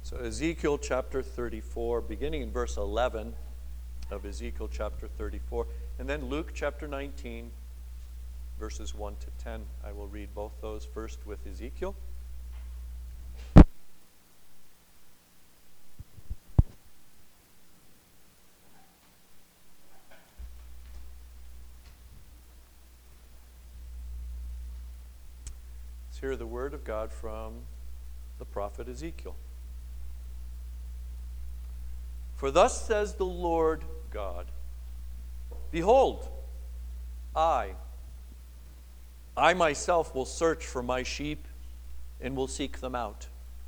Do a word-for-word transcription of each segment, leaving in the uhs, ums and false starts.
So Ezekiel chapter thirty-four, beginning in verse eleven of Ezekiel chapter thirty-four, and then Luke chapter nineteen, verses one to ten. I will read both those first with Ezekiel. Let's hear the word of God from the prophet Ezekiel. For thus says the Lord God, behold, I, I myself will search for my sheep and will seek them out.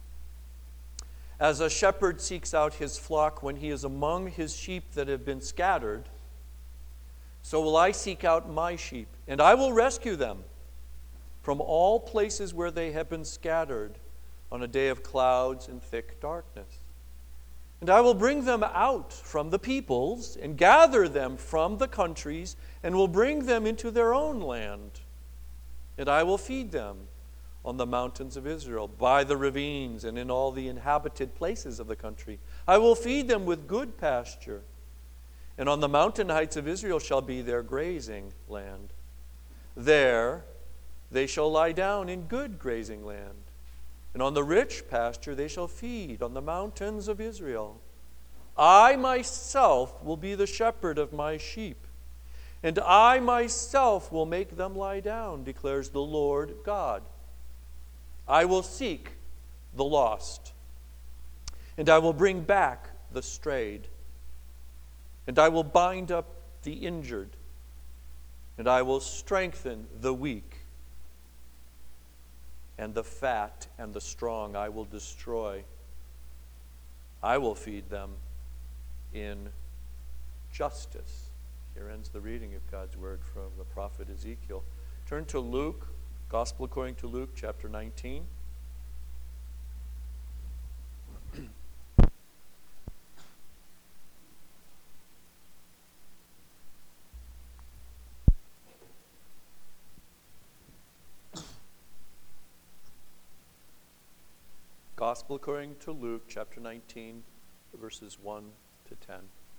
As a shepherd seeks out his flock when he is among his sheep that have been scattered, so will I seek out my sheep, and I will rescue them from all places where they have been scattered on a day of clouds and thick darkness. And I will bring them out from the peoples and gather them from the countries and will bring them into their own land. And I will feed them on the mountains of Israel, by the ravines and in all the inhabited places of the country. I will feed them with good pasture. And on the mountain heights of Israel shall be their grazing land. There they shall lie down in good grazing land. And on the rich pasture they shall feed on the mountains of Israel. I myself will be the shepherd of my sheep, and I myself will make them lie down, declares the Lord God. I will seek the lost, and I will bring back the strayed, and I will bind up the injured, and I will strengthen the weak. And the fat and the strong I will destroy. I will feed them in justice. Here ends the reading of God's word from the prophet Ezekiel. Turn to Luke, Gospel according to Luke, chapter nineteen. Gospel according to Luke, chapter nineteen, verses one to ten.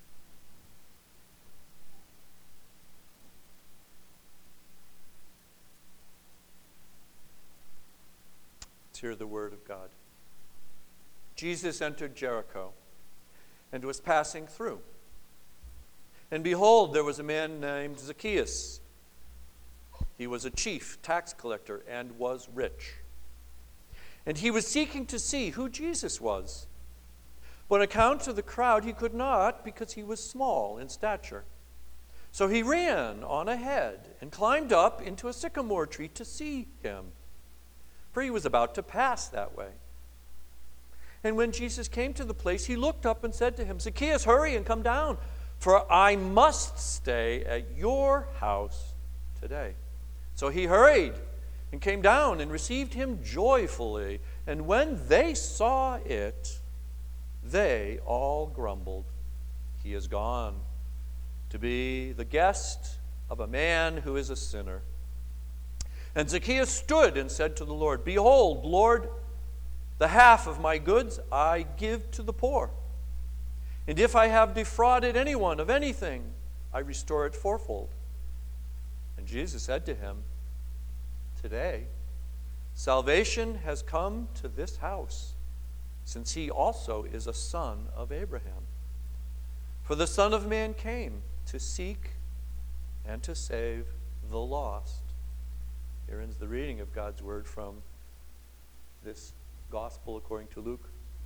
Let's hear the word of God. Jesus entered Jericho and was passing through. And behold, there was a man named Zacchaeus. He was a chief tax collector and was rich. And he was seeking to see who Jesus was. But on account of the crowd, he could not, because he was small in stature. So he ran on ahead and climbed up into a sycamore tree to see him, for he was about to pass that way. And when Jesus came to the place, he looked up and said to him, Zacchaeus, hurry and come down, for I must stay at your house today. So he hurried and came down and received him joyfully. And when they saw it, they all grumbled, he is gone to be the guest of a man who is a sinner. And Zacchaeus stood and said to the Lord, behold, Lord, the half of my goods I give to the poor. And if I have defrauded anyone of anything, I restore it fourfold. And Jesus said to him, today, salvation has come to this house, since he also is a son of Abraham. For the Son of Man came to seek and to save the lost. Here ends the reading of God's word from this Gospel according to Luke.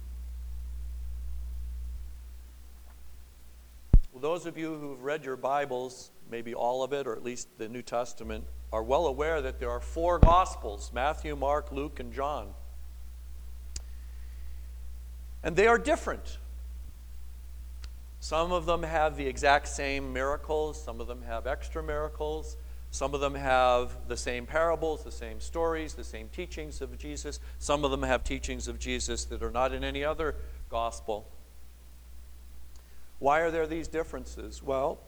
Well, those of you who've read your Bibles, maybe all of it, or at least the New Testament, are well aware that there are four Gospels, Matthew, Mark, Luke, and John. And they are different. Some of them have the exact same miracles. Some of them have extra miracles. Some of them have the same parables, the same stories, the same teachings of Jesus. Some of them have teachings of Jesus that are not in any other gospel. Why are there these differences? Well,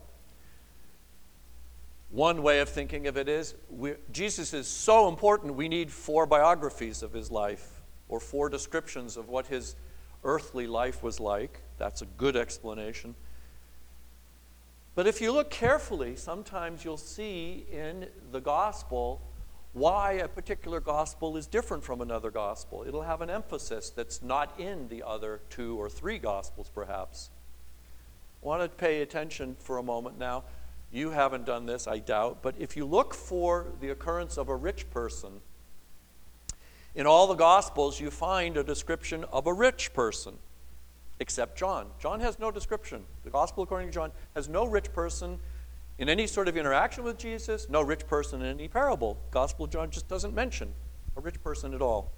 one way of thinking of it is we, Jesus is so important we need four biographies of his life, or four descriptions of what his earthly life was like. That's a good explanation. But if you look carefully, sometimes you'll see in the gospel why a particular gospel is different from another gospel. It'll have an emphasis that's not in the other two or three gospels, perhaps. I want to pay attention for a moment now. You haven't done this, I doubt, but if you look for the occurrence of a rich person, in all the gospels you find a description of a rich person, except John. John has no description. The gospel according to John has no rich person in any sort of interaction with Jesus, no rich person in any parable. Gospel of John just doesn't mention a rich person at all.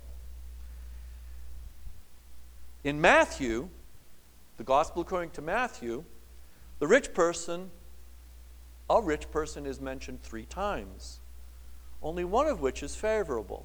In Matthew, the gospel according to Matthew, the rich person, a rich person is mentioned three times, only one of which is favorable.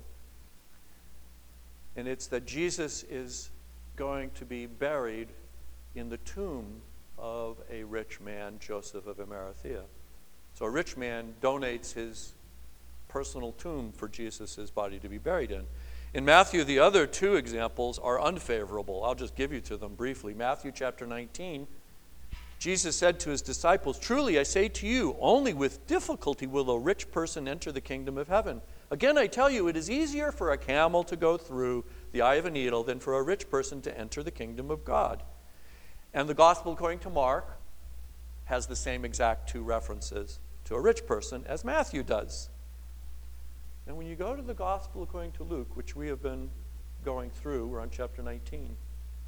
And it's that Jesus is going to be buried in the tomb of a rich man, Joseph of Arimathea. So a rich man donates his personal tomb for Jesus' body to be buried in. In Matthew, the other two examples are unfavorable. I'll just give you to them briefly. Matthew chapter nineteen, Jesus said to his disciples, "Truly I say to you, only with difficulty will a rich person enter the kingdom of heaven. Again, I tell you, it is easier for a camel to go through the eye of a needle than for a rich person to enter the kingdom of God." And the gospel according to Mark has the same exact two references to a rich person as Matthew does. And when you go to the gospel according to Luke, which we have been going through, we're on chapter nineteen,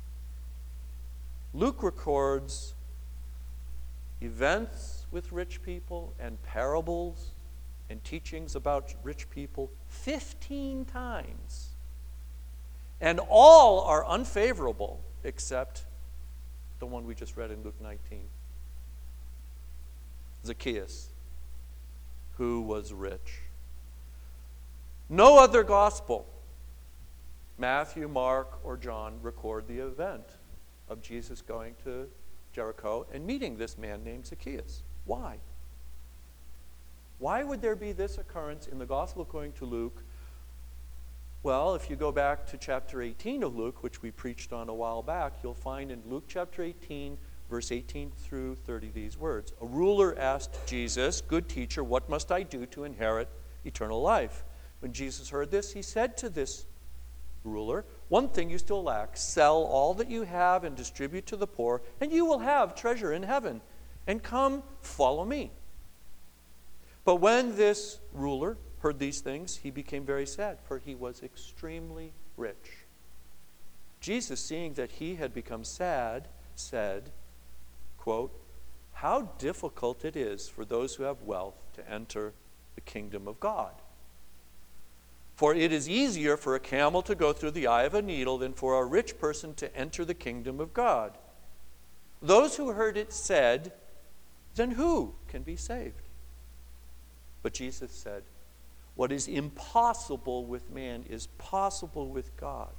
Luke records events with rich people and parables and teachings about rich people fifteen times. And all are unfavorable except the one we just read in Luke nineteen. Zacchaeus, who was rich. No other gospel, Matthew, Mark, or John, record the event of Jesus going to Jericho and meeting this man named Zacchaeus. Why? Why would there be this occurrence in the gospel according to Luke? Well, if you go back to chapter eighteen of Luke, which we preached on a while back, you'll find in Luke chapter eighteen, verse eighteen through thirty, these words. A ruler asked Jesus, "Good teacher, what must I do to inherit eternal life?" When Jesus heard this, he said to this ruler, "One thing you still lack. Sell all that you have and distribute to the poor, and you will have treasure in heaven. And come, follow me." But when this ruler heard these things, he became very sad, for he was extremely rich. Jesus, seeing that he had become sad, said, quote, "How difficult it is for those who have wealth to enter the kingdom of God. For it is easier for a camel to go through the eye of a needle than for a rich person to enter the kingdom of God." Those who heard it said, "Then who can be saved?" But Jesus said, "What is impossible with man is possible with God."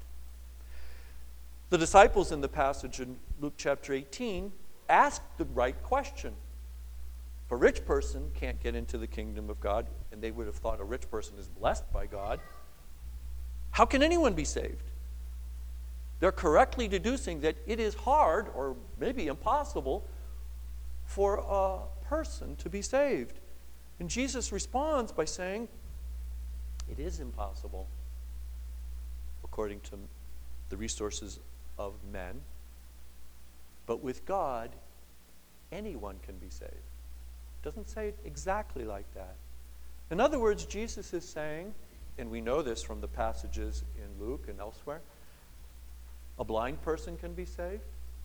The disciples in the passage in Luke chapter eighteen asked the right question. If a rich person can't get into the kingdom of God, and they would have thought a rich person is blessed by God, how can anyone be saved? They're correctly deducing that it is hard, or maybe impossible, for a person to be saved. And Jesus responds by saying, it is impossible, according to the resources of men, but with God, anyone can be saved. It doesn't say it exactly like that. In other words, Jesus is saying, and we know this from the passages in Luke and elsewhere, a blind person can be saved.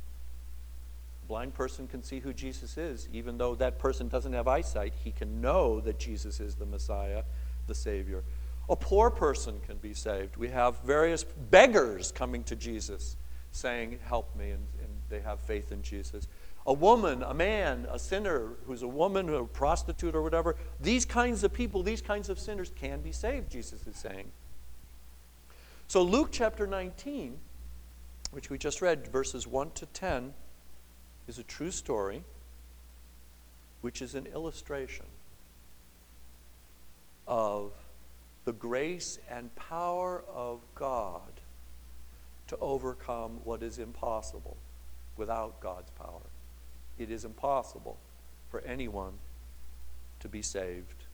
A blind person can see who Jesus is. Even though that person doesn't have eyesight, he can know that Jesus is the Messiah, the Savior. A poor person can be saved. We have various beggars coming to Jesus saying, "Help me," and, and they have faith in Jesus. A woman, a man, a sinner who's a woman, a prostitute or whatever, these kinds of people, these kinds of sinners can be saved, Jesus is saying. So Luke chapter nineteen, which we just read, verses one to ten, is a true story, which is an illustration of the grace and power of God to overcome what is impossible without God's power. It is impossible for anyone to be saved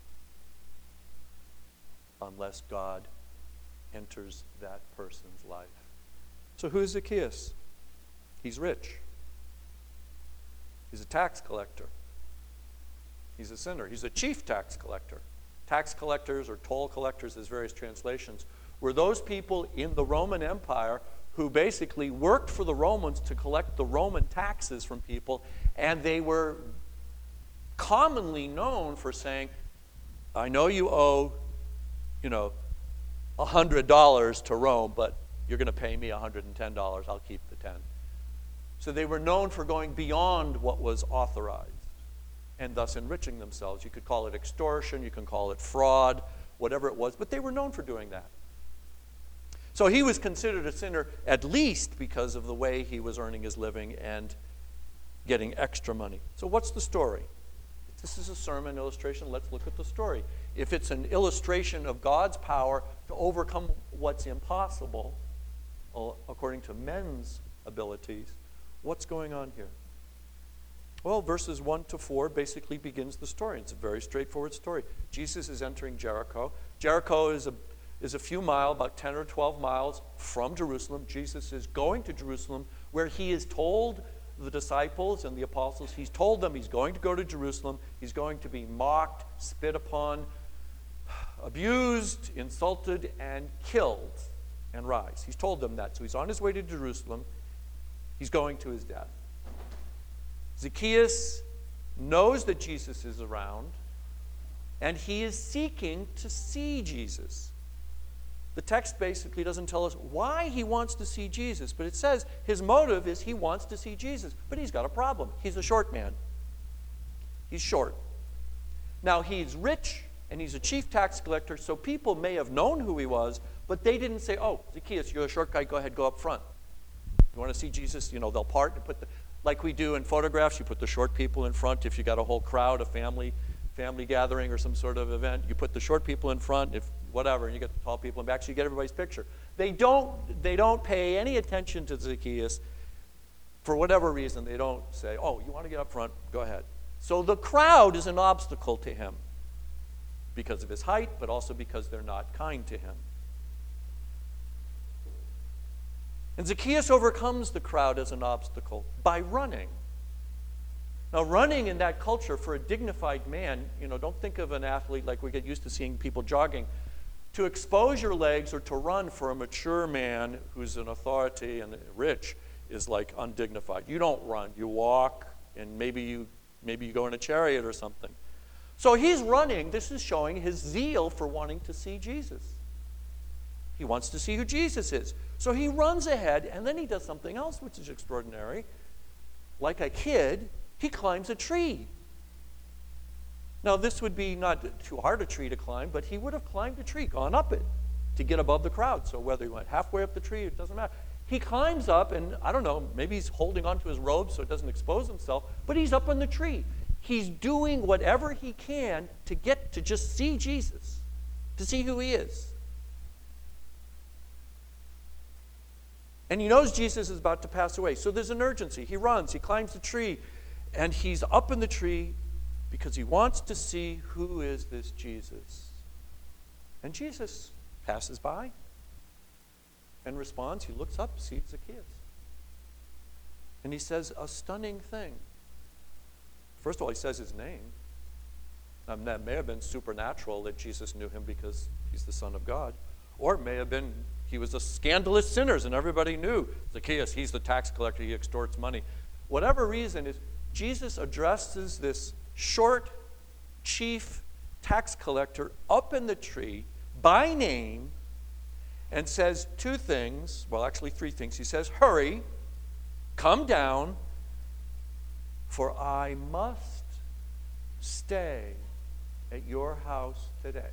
unless God enters that person's life. So who is Zacchaeus? He's rich. He's a tax collector. He's a sinner. He's a chief tax collector. Tax collectors or toll collectors, there's various translations, were those people in the Roman Empire who basically worked for the Romans to collect the Roman taxes from people, and they were commonly known for saying, I know you owe, you know, one hundred dollars to Rome, but you're going to pay me one hundred ten dollars. I'll keep the ten. So they were known for going beyond what was authorized and thus enriching themselves. You could call it extortion, you can call it fraud, whatever it was, but they were known for doing that. So he was considered a sinner at least because of the way he was earning his living and getting extra money. So what's the story? If this is a sermon illustration, let's look at the story. If it's an illustration of God's power to overcome what's impossible, according to men's abilities, what's going on here? Well, verses one to four basically begins the story. It's a very straightforward story. Jesus is entering Jericho. Jericho is a is a few miles, about ten or twelve miles from Jerusalem. Jesus is going to Jerusalem, where he has told the disciples and the apostles, he's told them he's going to go to Jerusalem. He's going to be mocked, spit upon, abused, insulted, and killed and rise. He's told them that. So he's on his way to Jerusalem. He's going to his death. Zacchaeus knows that Jesus is around, and he is seeking to see Jesus. The text basically doesn't tell us why he wants to see Jesus, but it says his motive is he wants to see Jesus. But he's got a problem. He's a short man. He's short. Now, he's rich, and he's a chief tax collector, so people may have known who he was, but they didn't say, oh, Zacchaeus, you're a short guy, go ahead, go up front. You want to see Jesus? You know, they'll part and put the, like we do in photographs, you put the short people in front. If you got a whole crowd, a family family gathering or some sort of event, you put the short people in front, if whatever, and you get the tall people in back, so you get everybody's picture. They don't, they don't pay any attention to Zacchaeus. For whatever reason, they don't say, oh, you want to get up front? Go ahead. So the crowd is an obstacle to him because of his height, but also because they're not kind to him. And Zacchaeus overcomes the crowd as an obstacle by running. Now, running in that culture for a dignified man, you know, don't think of an athlete like we get used to seeing people jogging. To expose your legs or to run for a mature man who's an authority and rich is like undignified. You don't run. You walk, and maybe you maybe you go in a chariot or something. So he's running. This is showing his zeal for wanting to see Jesus. He wants to see who Jesus is. So he runs ahead, and then he does something else which is extraordinary. Like a kid, he climbs a tree. Now, this would be not too hard a tree to climb, but he would have climbed a tree, gone up it, to get above the crowd. So whether he went halfway up the tree, it doesn't matter. He climbs up, and I don't know, maybe he's holding onto his robe so it doesn't expose himself, but he's up on the tree. He's doing whatever he can to get to just see Jesus, to see who he is. And he knows Jesus is about to pass away, so there's an urgency. He runs, he climbs the tree, and he's up in the tree because he wants to see who is this Jesus. And Jesus passes by and responds. He looks up, sees Zacchaeus. And he says a stunning thing. First of all, he says his name. Um, that may have been supernatural that Jesus knew him because he's the Son of God. Or it may have been he was a scandalous sinner and everybody knew Zacchaeus, he's the tax collector, he extorts money. Whatever reason is, Jesus addresses this short chief tax collector up in the tree by name and says two things, well, actually three things. He says, hurry, come down, for I must stay at your house today.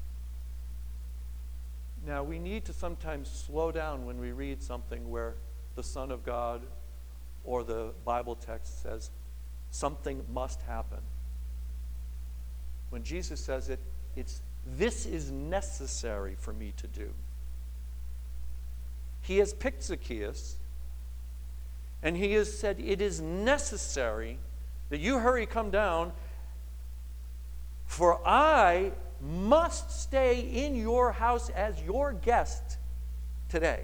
Now, we need to sometimes slow down when we read something where the Son of God or the Bible text says something must happen. When Jesus says it, it's this is necessary for me to do. he has picked Zacchaeus, and he has said, it is necessary that you hurry, come down, for I must stay in your house as your guest today.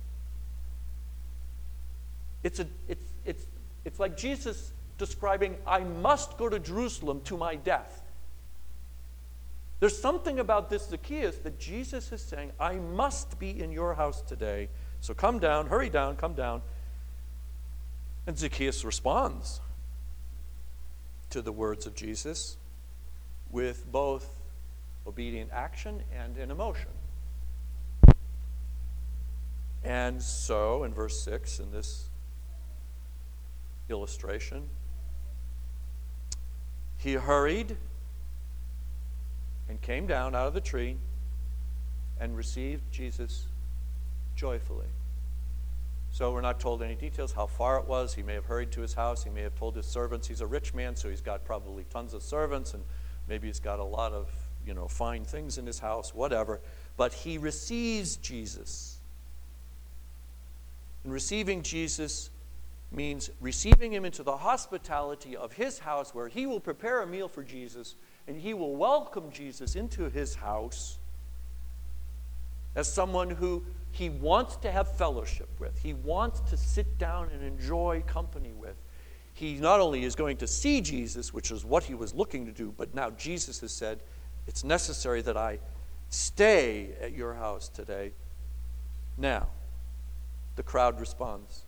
It's, a, it's, it's, it's like Jesus describing, I must go to Jerusalem to my death. There's something about this Zacchaeus that Jesus is saying, I must be in your house today. So come down, hurry down, come down. And Zacchaeus responds to the words of Jesus with both obedient action and an emotion. And so, in verse six, in this illustration, he hurried and came down out of the tree and received Jesus joyfully. So we're not told any details how far it was. He may have hurried to his house. He may have told his servants. He's a rich man, so he's got probably tons of servants, and maybe he's got a lot of, you know, fine things in his house, whatever. But he receives Jesus. And receiving Jesus means receiving him into the hospitality of his house, where he will prepare a meal for Jesus, and he will welcome Jesus into his house as someone who he wants to have fellowship with. He wants to sit down and enjoy company with. He not only is going to see Jesus, which is what he was looking to do, but now Jesus has said, it's necessary that I stay at your house today. Now, the crowd responds.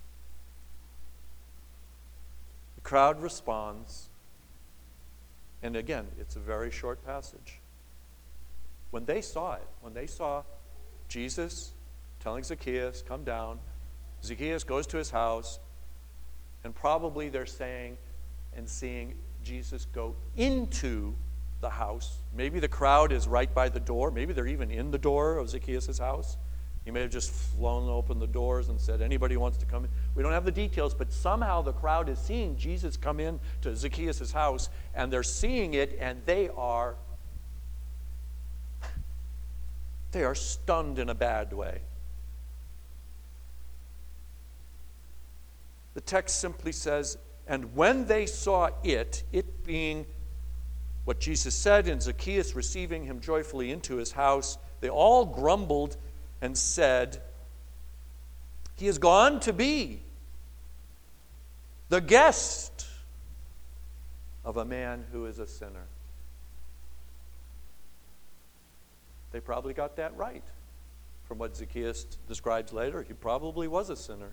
The crowd responds, and again, it's a very short passage. When they saw it, when they saw Jesus telling Zacchaeus, come down, Zacchaeus goes to his house, and probably they're saying and seeing Jesus go into the house. Maybe the crowd is right by the door. Maybe they're even in the door of Zacchaeus' house. He may have just flown open the doors and said, anybody who wants to come in. We don't have the details, but somehow the crowd is seeing Jesus come in to Zacchaeus' house, and they're seeing it, and they are, they are stunned in a bad way. The text simply says, and when they saw it, it being what Jesus said, and Zacchaeus receiving him joyfully into his house, they all grumbled and said, he has gone to be the guest of a man who is a sinner. They probably got that right. From what Zacchaeus describes later, he probably was a sinner.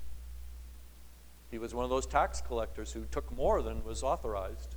He was one of those tax collectors who took more than was authorized.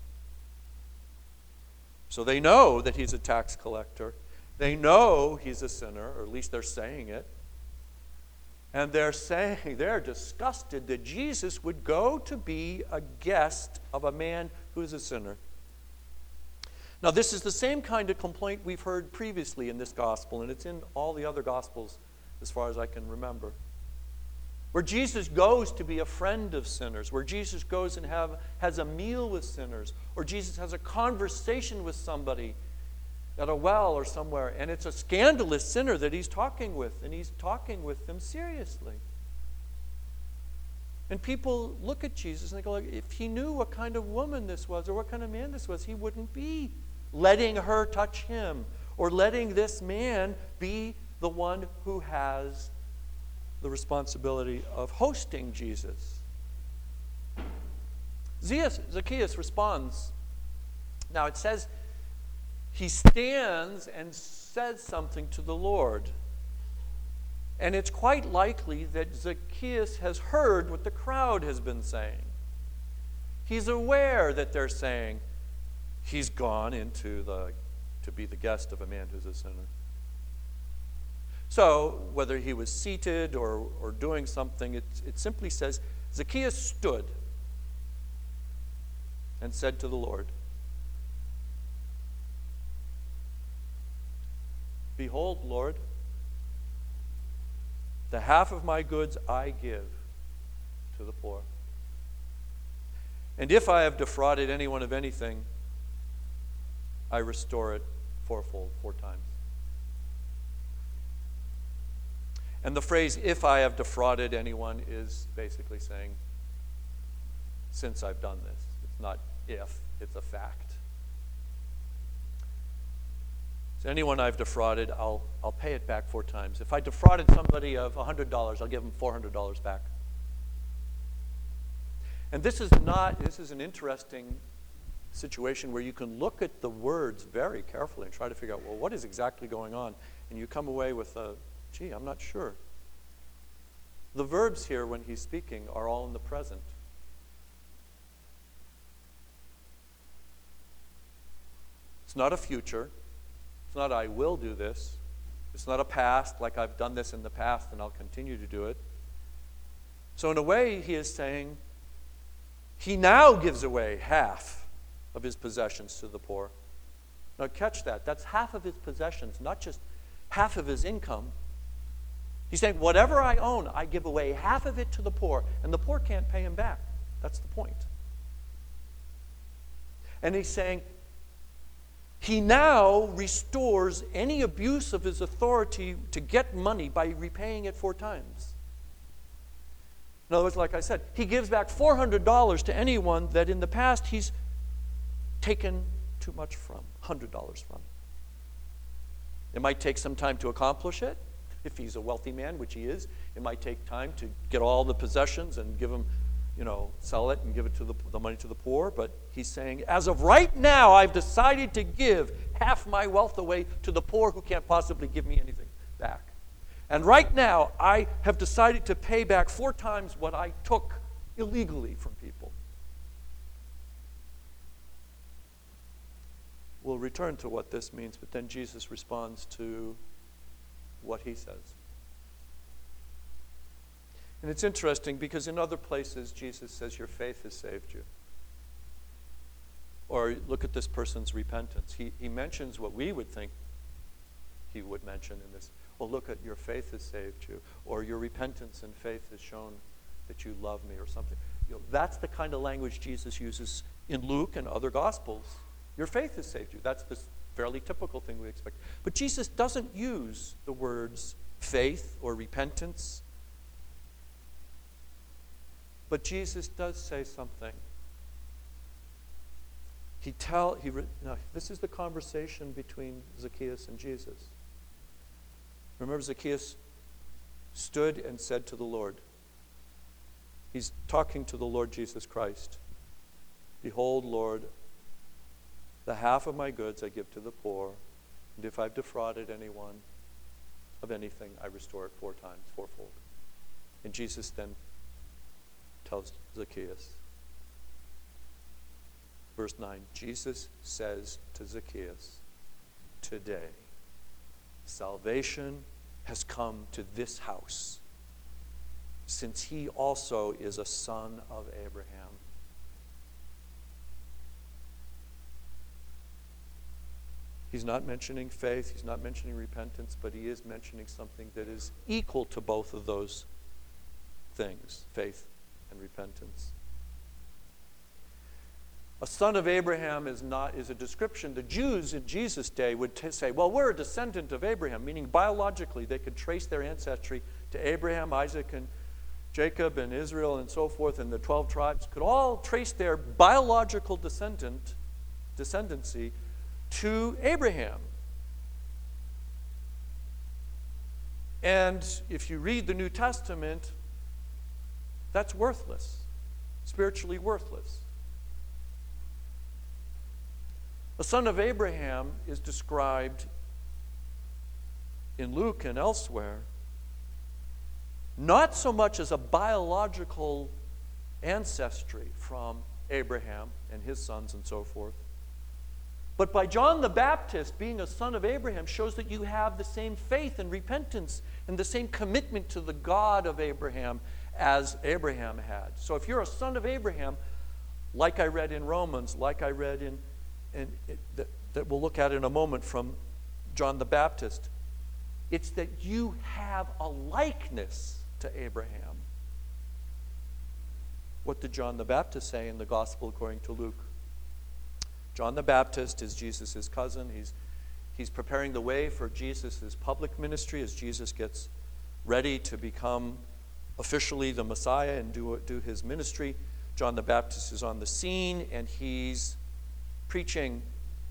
So they know that he's a tax collector. They know he's a sinner, or at least they're saying it. And they're saying, they're disgusted that Jesus would go to be a guest of a man who's a sinner. Now, this is the same kind of complaint we've heard previously in this gospel, and it's in all the other gospels as far as I can remember. Where Jesus goes to be a friend of sinners, where Jesus goes and have, has a meal with sinners, or Jesus has a conversation with somebody at a well or somewhere, and it's a scandalous sinner that he's talking with, and he's talking with them seriously. And people look at Jesus and they go, like, if he knew what kind of woman this was or what kind of man this was, he wouldn't be letting her touch him or letting this man be the one who has the responsibility of hosting Jesus. Zacchaeus responds. Now it says he stands and says something to the Lord. And it's quite likely that Zacchaeus has heard what the crowd has been saying. He's aware that they're saying he's gone into the to be the guest of a man who's a sinner. So, whether he was seated or, or doing something, it, it simply says, Zacchaeus stood and said to the Lord, behold, Lord, the half of my goods I give to the poor. And if I have defrauded anyone of anything, I restore it fourfold, four times. And the phrase, if I have defrauded anyone, is basically saying, since I've done this. It's not if, it's a fact. So anyone I've defrauded, I'll, I'll pay it back four times. If I defrauded somebody of one hundred dollars, I'll give them four hundred dollars back. And this is not, this is an interesting situation where you can look at the words very carefully and try to figure out, well, what is exactly going on? And you come away with a, gee, I'm not sure. The verbs here, when he's speaking, are all in the present. It's not a future. It's not I will do this. It's not a past, like I've done this in the past and I'll continue to do it. So in a way, he is saying, he now gives away half of his possessions to the poor. Now catch that. That's half of his possessions, not just half of his income. He's saying, whatever I own, I give away half of it to the poor, and the poor can't pay him back. That's the point. And he's saying, he now restores any abuse of his authority to get money by repaying it four times. In other words, like I said, he gives back four hundred dollars to anyone that in the past he's taken too much from, one hundred dollars from. It might take some time to accomplish it. If he's a wealthy man, which he is, it might take time to get all the possessions and give him, you know, sell it and give it to the, the money to the poor. But he's saying, as of right now, I've decided to give half my wealth away to the poor who can't possibly give me anything back. And right now, I have decided to pay back four times what I took illegally from people. We'll return to what this means, but then Jesus responds to what he says. And it's interesting because in other places, Jesus says, your faith has saved you. Or look at this person's repentance. He, he mentions what we would think he would mention in this. Well, look at your faith has saved you. Or your repentance and faith has shown that you love me or something. You know, that's the kind of language Jesus uses in Luke and other Gospels. Your faith has saved you. That's the fairly typical thing we expect. But Jesus doesn't use the words faith or repentance. But Jesus does say something. He tell he no, this is the conversation between Zacchaeus and Jesus. Remember, Zacchaeus stood and said to the Lord, he's talking to the Lord Jesus Christ, behold, Lord, the half of my goods I give to the poor, and if I've defrauded anyone of anything, I restore it four times, fourfold. And Jesus then tells Zacchaeus, verse nine, Jesus says to Zacchaeus, today, salvation has come to this house, since he also is a son of Abraham. He's not mentioning faith, he's not mentioning repentance, but he is mentioning something that is equal to both of those things, faith and repentance. A son of Abraham is not is a description. The Jews in Jesus' day would t- say, well, we're a descendant of Abraham, meaning biologically they could trace their ancestry to Abraham, Isaac, and Jacob, and Israel, and so forth, and the twelve tribes could all trace their biological descendant, descendancy to Abraham. And if you read the New Testament, that's worthless, spiritually worthless. The son of Abraham is described in Luke and elsewhere not so much as a biological ancestry from Abraham and his sons and so forth, but by John the Baptist being a son of Abraham shows that you have the same faith and repentance and the same commitment to the God of Abraham as Abraham had. So if you're a son of Abraham, like I read in Romans, like I read in, in it, that, that we'll look at in a moment from John the Baptist, it's that you have a likeness to Abraham. What did John the Baptist say in the Gospel according to Luke? John the Baptist is Jesus' cousin. He's, he's preparing the way for Jesus' public ministry as Jesus gets ready to become officially the Messiah and do, do his ministry. John the Baptist is on the scene, and he's preaching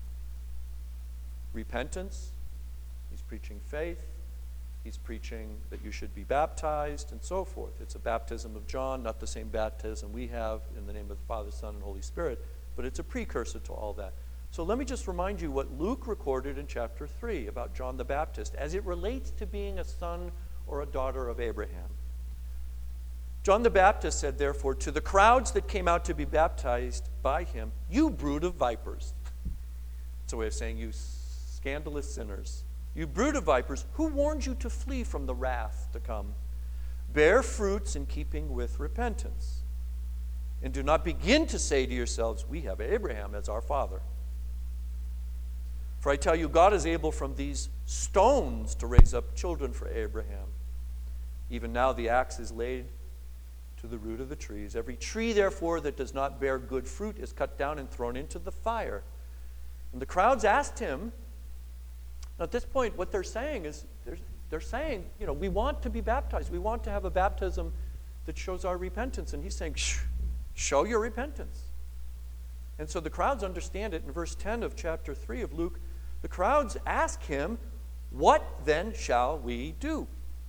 repentance. He's preaching faith. He's preaching that you should be baptized and so forth. It's a baptism of John, not the same baptism we have in the name of the Father, Son, and Holy Spirit, but it's a precursor to all that. So let me just remind you what Luke recorded in chapter three about John the Baptist as it relates to being a son or a daughter of Abraham. John the Baptist said, therefore, to the crowds that came out to be baptized by him, you brood of vipers. It's a way of saying, you scandalous sinners. You brood of vipers, who warned you to flee from the wrath to come? Bear fruits in keeping with repentance. And do not begin to say to yourselves, we have Abraham as our father. For I tell you, God is able from these stones to raise up children for Abraham. Even now the axe is laid to the root of the trees. Every tree, therefore, that does not bear good fruit is cut down and thrown into the fire. And the crowds asked him, now at this point, what they're saying is, they're, they're saying, you know, we want to be baptized. We want to have a baptism that shows our repentance. And he's saying, Shh, show your repentance. And so the crowds understand it. In verse ten of chapter three of Luke, the crowds ask him, what then shall we do?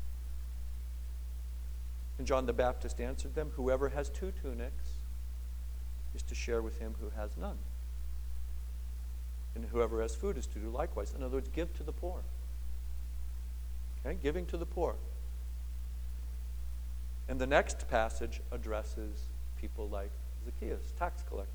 And John the Baptist answered them, whoever has two tunics is to share with him who has none. And whoever has food is to do likewise. In other words, give to the poor. Okay, giving to the poor. And the next passage addresses people like Zacchaeus, tax collectors.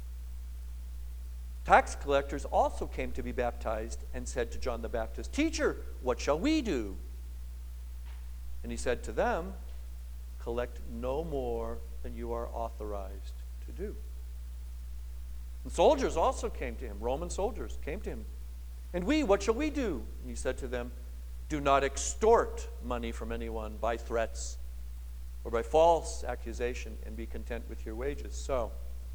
Tax collectors also came to be baptized and said to John the Baptist, Teacher, what shall we do? And he said to them, collect no more than you are authorized to do. And soldiers also came to him, Roman soldiers came to him. And we, what shall we do? And he said to them, do not extort money from anyone by threats or by false accusation, and be content with your wages. So,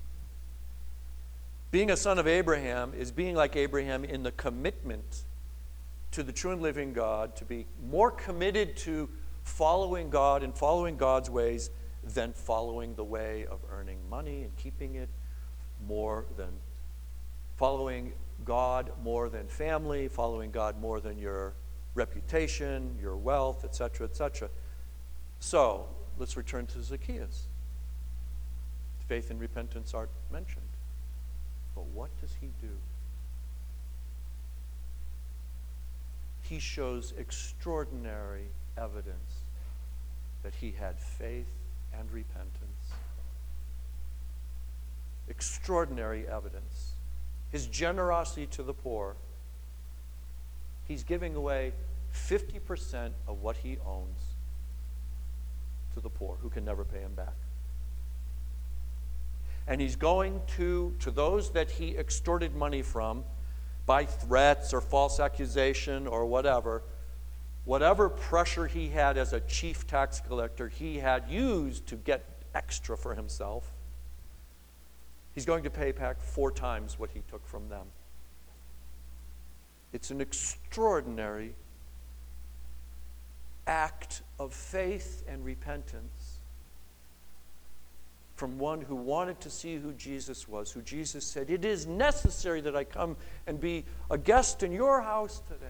being a son of Abraham is being like Abraham in the commitment to the true and living God, to be more committed to following God and following God's ways than following the way of earning money and keeping it, more than following God more than family, following God more than your reputation, your wealth, et cetera, et cetera. So, let's return to Zacchaeus. Faith and repentance aren't mentioned. But what does he do? He shows extraordinary evidence that he had faith and repentance. Extraordinary evidence. His generosity to the poor. He's giving away fifty percent of what he owns to the poor who can never pay him back. And he's going to, to those that he extorted money from by threats or false accusation or whatever, whatever pressure he had as a chief tax collector, he had used to get extra for himself. He's going to pay back four times what he took from them. It's an extraordinary act of faith and repentance from one who wanted to see who Jesus was, who Jesus said, it is necessary that I come and be a guest in your house today.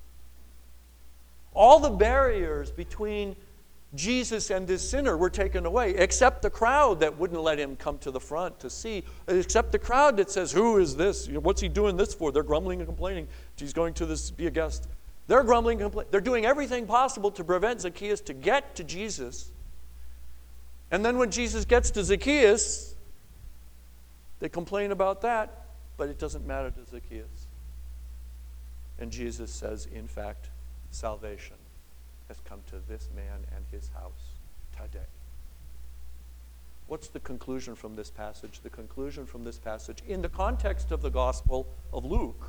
All the barriers between Jesus and this sinner were taken away, except the crowd that wouldn't let him come to the front to see, except the crowd that says, who is this? What's he doing this for? They're grumbling and complaining. He's going to this be a guest. They're grumbling and complaining. They're doing everything possible to prevent Zacchaeus to get to Jesus. And then when Jesus gets to Zacchaeus, they complain about that, but it doesn't matter to Zacchaeus. And Jesus says, in fact, salvation has come to this man and his house today. What's the conclusion from this passage? The conclusion from this passage, in the context of the Gospel of Luke,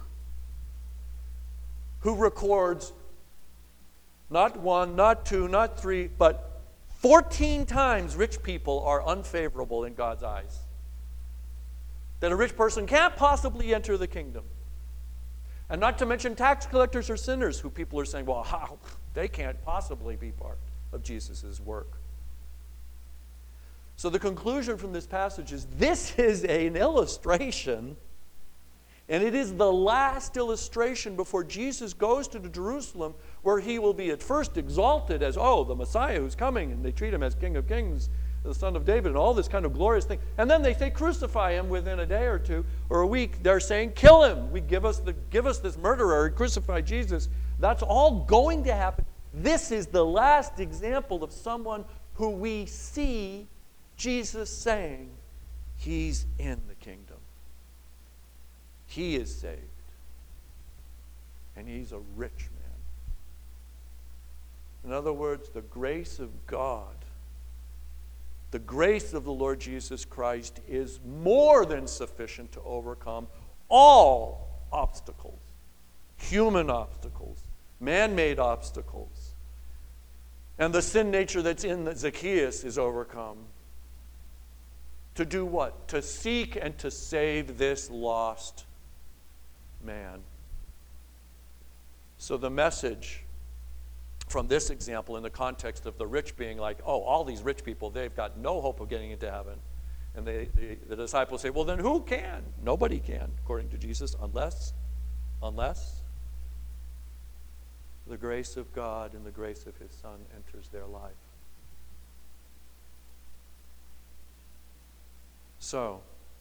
who records not one, not two, not three, but fourteen times rich people are unfavorable in God's eyes. That a rich person can't possibly enter the kingdom. And not to mention tax collectors or sinners who people are saying, well, how? They can't possibly be part of Jesus' work. So the conclusion from this passage is this is an illustration, and it is the last illustration before Jesus goes to Jerusalem, where he will be at first exalted as, oh, the Messiah who's coming, and they treat him as King of Kings, the Son of David, and all this kind of glorious thing. And then they say, crucify him within a day or two or a week. They're saying, kill him. We give us the give us this murderer, crucify Jesus. That's all going to happen. This is the last example of someone who we see Jesus saying, he's in the kingdom. He is saved. And he's a rich man. In other words, the grace of God, the grace of the Lord Jesus Christ is more than sufficient to overcome all obstacles, human obstacles, man-made obstacles. And the sin nature that's in Zacchaeus is overcome. To do what? To seek and to save this lost man. So the message from this example in the context of the rich being like, oh, all these rich people, they've got no hope of getting into heaven. And they, they, the disciples say, well, then who can? Nobody can, according to Jesus, unless, unless the grace of God and the grace of his Son enters their life. So,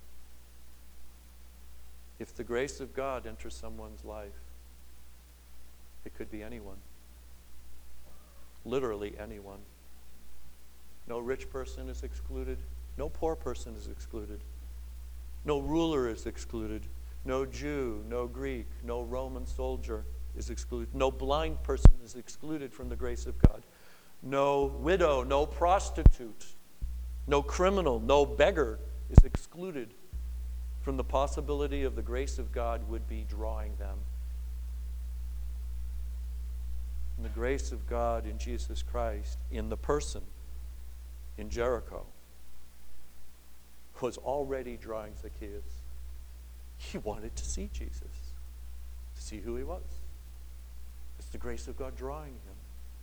if the grace of God enters someone's life, it could be anyone. Literally anyone. No rich person is excluded. No poor person is excluded. No ruler is excluded. No Jew, no Greek, no Roman soldier is excluded. No blind person is excluded from the grace of God. No widow, no prostitute, no criminal, no beggar is excluded from the possibility of the grace of God would be drawing them. And the grace of God in Jesus Christ, in the person, in Jericho, was already drawing Zacchaeus. He wanted to see Jesus, to see who he was. It's the grace of God drawing him.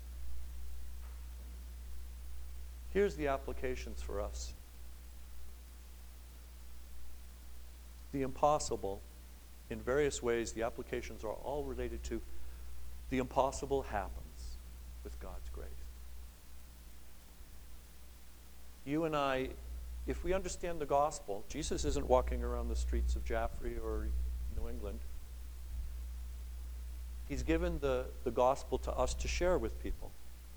Here's the applications for us. The impossible, in various ways, the applications are all related to the impossible happens with God's grace. You and I, if we understand the gospel, Jesus isn't walking around the streets of Jaffrey or New England. He's given the, the gospel to us to share with people.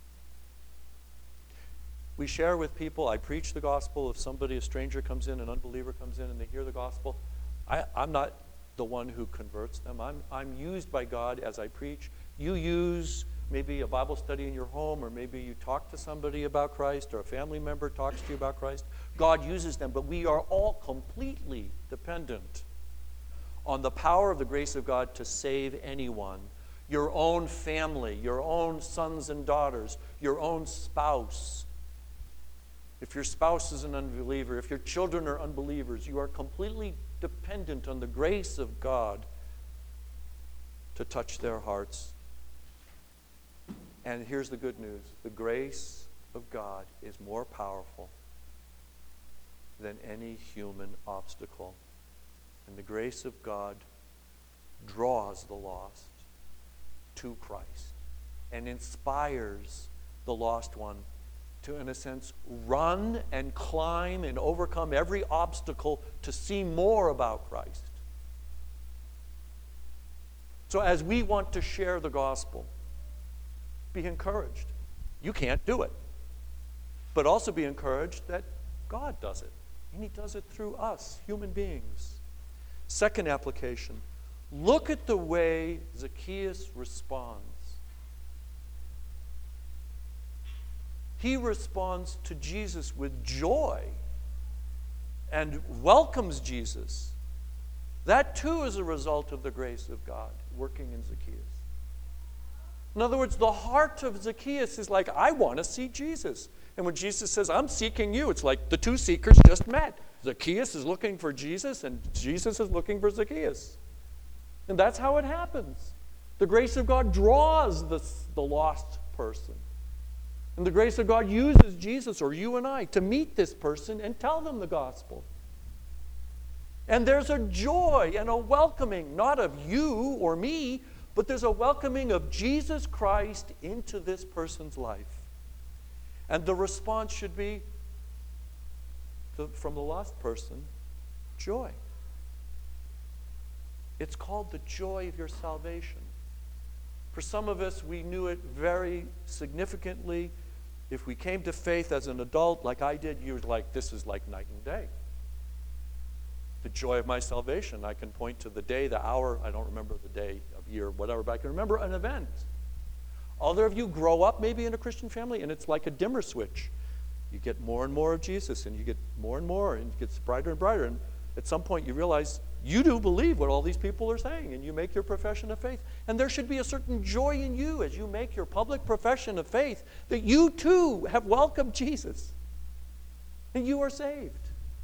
We share with people. I preach the gospel. If somebody, a stranger comes in, an unbeliever comes in, and they hear the gospel, I, I'm not the one who converts them. I'm, I'm used by God as I preach. You use maybe a Bible study in your home, or maybe you talk to somebody about Christ, or a family member talks to you about Christ. God uses them, but we are all completely dependent on the power of the grace of God to save anyone. Your own family, your own sons and daughters, your own spouse. If your spouse is an unbeliever, if your children are unbelievers, you are completely dependent on the grace of God to touch their hearts. And here's the good news. The grace of God is more powerful than any human obstacle. And the grace of God draws the lost to Christ and inspires the lost one to, in a sense, run and climb and overcome every obstacle to see more about Christ. So as we want to share the gospel, be encouraged. You can't do it. But also be encouraged that God does it. And he does it through us, human beings. Second application, look at the way Zacchaeus responds. He responds to Jesus with joy and welcomes Jesus. That too is a result of the grace of God working in Zacchaeus. In other words, the heart of Zacchaeus is like, I want to see Jesus. And when Jesus says, I'm seeking you, it's like the two seekers just met. Zacchaeus is looking for Jesus, and Jesus is looking for Zacchaeus. And that's how it happens. The grace of God draws the, the lost person. And the grace of God uses Jesus or you and I to meet this person and tell them the gospel. And there's a joy and a welcoming, not of you or me, but there's a welcoming of Jesus Christ into this person's life. And the response should be, to, from the lost person, joy. It's called the joy of your salvation. For some of us, we knew it very significantly. If we came to faith as an adult, like I did, you were like, this is like night and day. The joy of my salvation. I can point to the day, the hour, I don't remember the day of year, whatever, but I can remember an event. Other of you grow up maybe in a Christian family, and it's like a dimmer switch. You get more and more of Jesus, and you get more and more, and it gets brighter and brighter. And at some point you realize you do believe what all these people are saying, and you make your profession of faith. And there should be a certain joy in you as you make your public profession of faith that you too have welcomed Jesus, and you are saved.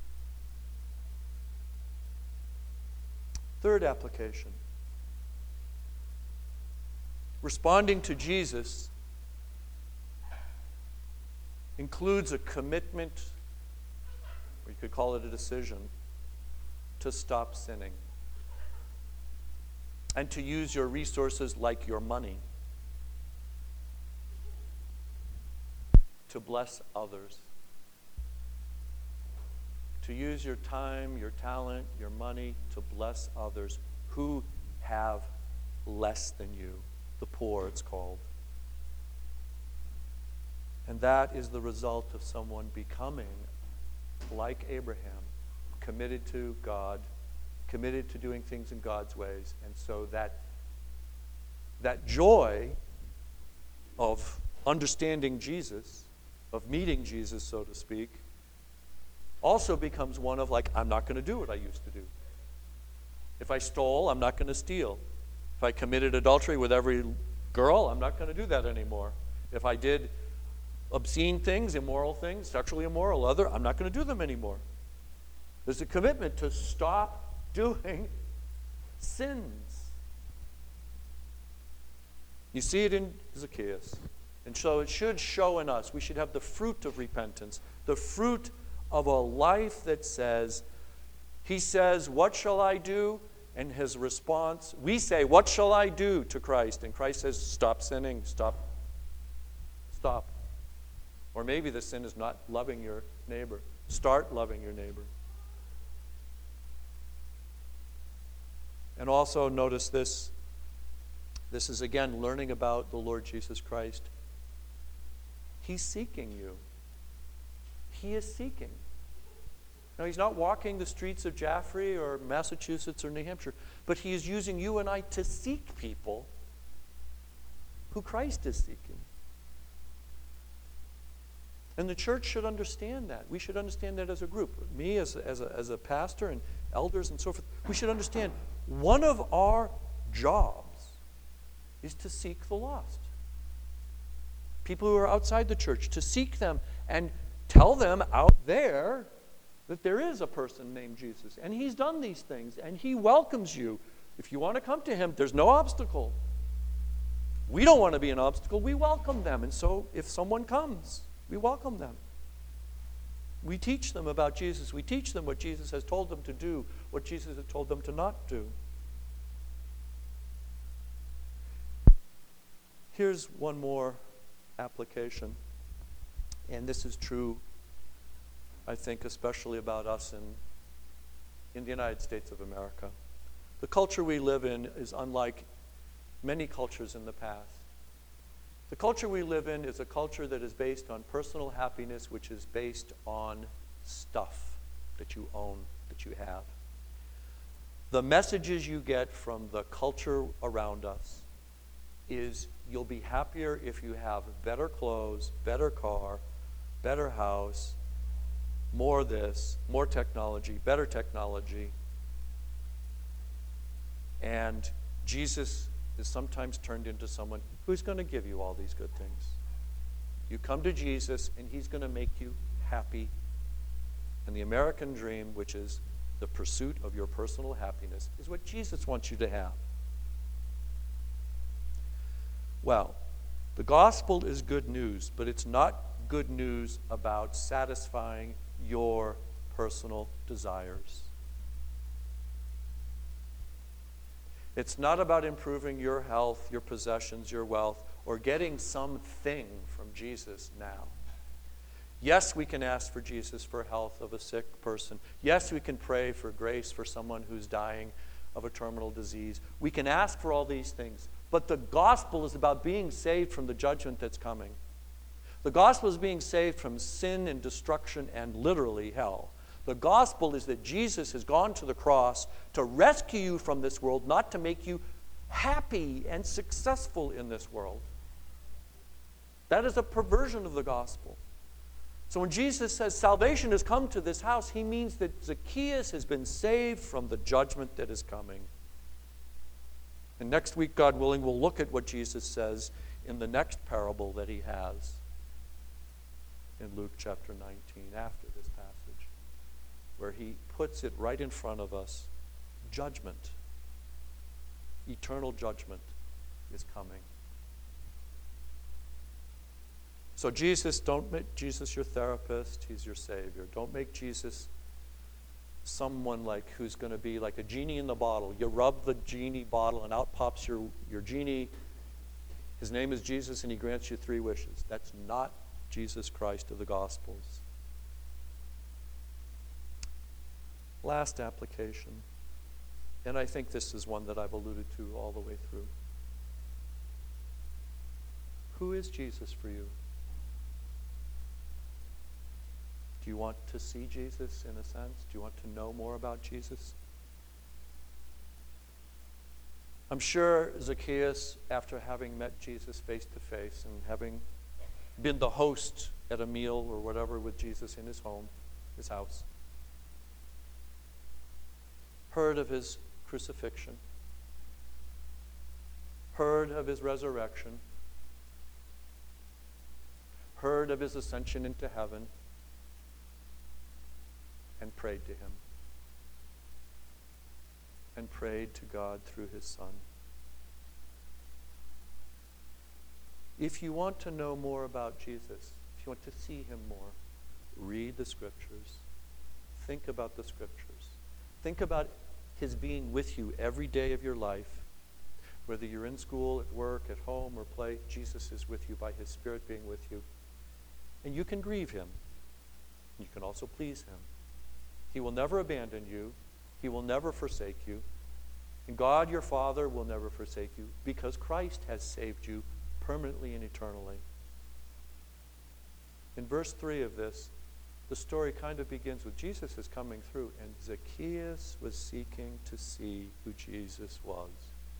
Third application. Responding to Jesus includes a commitment, or you could call it a decision, to stop sinning and to use your resources like your money to bless others. To use your time, your talent, your money to bless others who have less than you. The poor, it's called. And that is the result of someone becoming like Abraham, committed to God, committed to doing things in God's ways. And so that, that joy of understanding Jesus, of meeting Jesus, so to speak, also becomes one of like, I'm not going to do what I used to do. If I stole, I'm not going to steal. If I committed adultery with every girl, I'm not going to do that anymore. If I did obscene things, immoral things, sexually immoral, other, I'm not going to do them anymore. There's a commitment to stop doing sins. You see it in Zacchaeus. And so it should show in us. We should have the fruit of repentance, the fruit of a life that says, he says, what shall I do? And his response, we say, what shall I do to Christ? And Christ says, stop sinning, stop, stop. Or maybe the sin is not loving your neighbor. Start loving your neighbor. And also notice this. This is again learning about the Lord Jesus Christ. He's seeking you. He is seeking. Now, he's not walking the streets of Jaffrey or Massachusetts or New Hampshire, but he is using you and I to seek people who Christ is seeking. And the church should understand that. We should understand that as a group. Me as, as, a, as a pastor and elders and so forth, we should understand one of our jobs is to seek the lost. People who are outside the church, to seek them and tell them out there that there is a person named Jesus, and he's done these things, and he welcomes you. If you want to come to him, there's no obstacle. We don't want to be an obstacle. We welcome them. And so if someone comes, we welcome them. We teach them about Jesus. We teach them what Jesus has told them to do, what Jesus has told them to not do. Here's one more application, and this is true, I think, especially about us in, in the United States of America. The culture we live in is unlike many cultures in the past. The culture we live in is a culture that is based on personal happiness, which is based on stuff that you own, that you have. The messages you get from the culture around us is you'll be happier if you have better clothes, better car, better house, more this, more technology, better technology. And Jesus is sometimes turned into someone who's going to give you all these good things. You come to Jesus and he's going to make you happy. And the American dream, which is the pursuit of your personal happiness, is what Jesus wants you to have. Well, the gospel is good news, but it's not good news about satisfying your personal desires. It's not about improving your health, your possessions, your wealth, or getting something from Jesus now. Yes, we can ask for Jesus for health of a sick person. Yes, we can pray for grace for someone who's dying of a terminal disease. We can ask for all these things. But the gospel is about being saved from the judgment that's coming. The gospel is being saved from sin and destruction and literally hell. The gospel is that Jesus has gone to the cross to rescue you from this world, not to make you happy and successful in this world. That is a perversion of the gospel. So when Jesus says salvation has come to this house, he means that Zacchaeus has been saved from the judgment that is coming. And next week, God willing, we'll look at what Jesus says in the next parable that he has in Luke chapter nineteen, after this passage, where he puts it right in front of us. Judgment, eternal judgment is coming. So Jesus, don't make Jesus your therapist. He's your Savior. Don't make Jesus someone like who's going to be like a genie in the bottle. You rub the genie bottle and out pops your, your genie. His name is Jesus and he grants you three wishes. That's not Jesus Christ of the Gospels. Last application, and I think this is one that I've alluded to all the way through. Who is Jesus for you? Do you want to see Jesus in a sense? Do you want to know more about Jesus? I'm sure Zacchaeus, after having met Jesus face to face and having been the host at a meal or whatever with Jesus in his home, his house, heard of his crucifixion, heard of his resurrection, heard of his ascension into heaven, and prayed to him, and prayed to God through his Son. If you want to know more about Jesus, if you want to see him more, read the Scriptures. Think about the Scriptures. Think about his being with you every day of your life. Whether you're in school, at work, at home, or play, Jesus is with you by his Spirit being with you. And you can grieve him. You can also please him. He will never abandon you. He will never forsake you. And God, your Father, will never forsake you because Christ has saved you permanently and eternally. In verse three of this, the story kind of begins with Jesus is coming through, and Zacchaeus was seeking to see who Jesus was.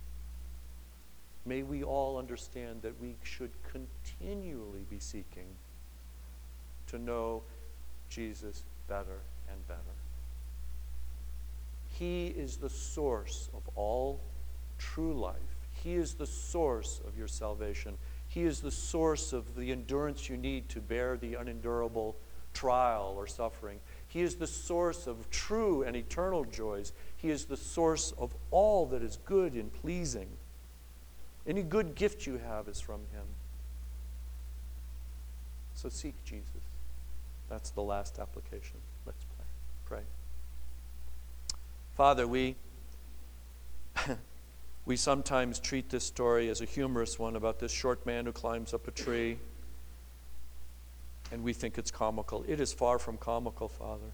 May we all understand that we should continually be seeking to know Jesus better and better. He is the source of all true life. He is the source of your salvation. He is the source of the endurance you need to bear the unendurable trial or suffering. He is the source of true and eternal joys. He is the source of all that is good and pleasing. Any good gift you have is from him. So seek Jesus. That's the last application. Let's pray. Pray. Father, we we sometimes treat this story as a humorous one about this short man who climbs up a tree, and we think it's comical. It is far from comical, Father.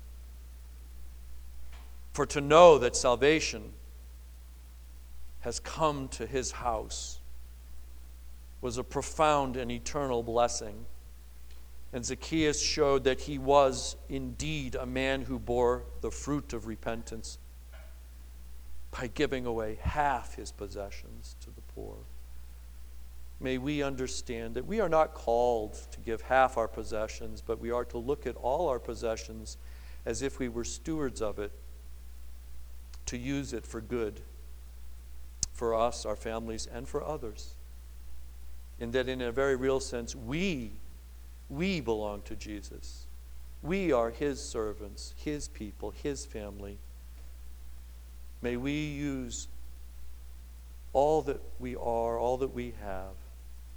For to know that salvation has come to his house was a profound and eternal blessing. And Zacchaeus showed that he was indeed a man who bore the fruit of repentance by giving away half his possessions to the poor. May we understand that we are not called to give half our possessions, but we are to look at all our possessions as if we were stewards of it, to use it for good, for us, our families, and for others. And that in a very real sense, we, we belong to Jesus. We are his servants, his people, his family. May we use all that we are, all that we have,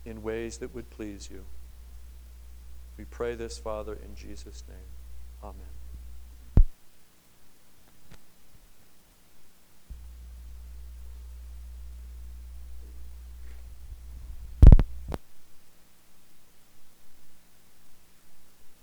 in ways that would please you. We pray this, Father, in Jesus' name. Amen.